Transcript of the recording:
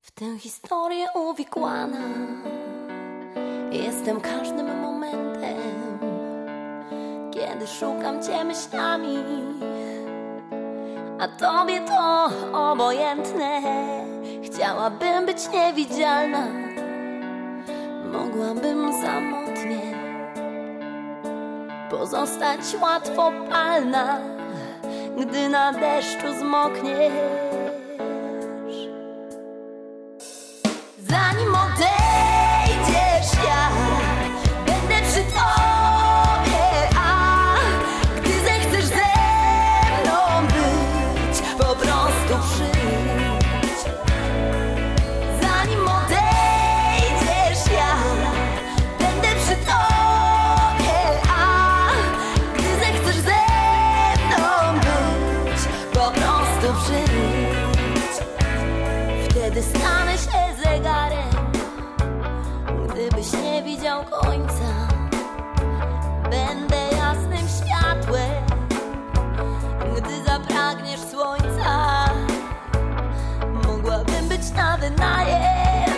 W tę historię uwikłana jestem każdym momentem, kiedy szukam Cię myślami, a Tobie to obojętne. Chciałabym być niewidzialna, mogłabym samotnie pozostać łatwopalna, gdy na deszczu zmokniesz. Zanim odejdziesz, ja będę przy Tobie, a gdy zechcesz ze mną być, po prostu przyjdź. Zanim odejdziesz, ja będę przy Tobie, a gdy zechcesz ze mną być, po prostu przyjdź. Wtedy stanę się zegarem, gdybyś nie widział końca. Będę jasnym światłem, gdy zapragniesz słońca. Mogłabym być na wynajem,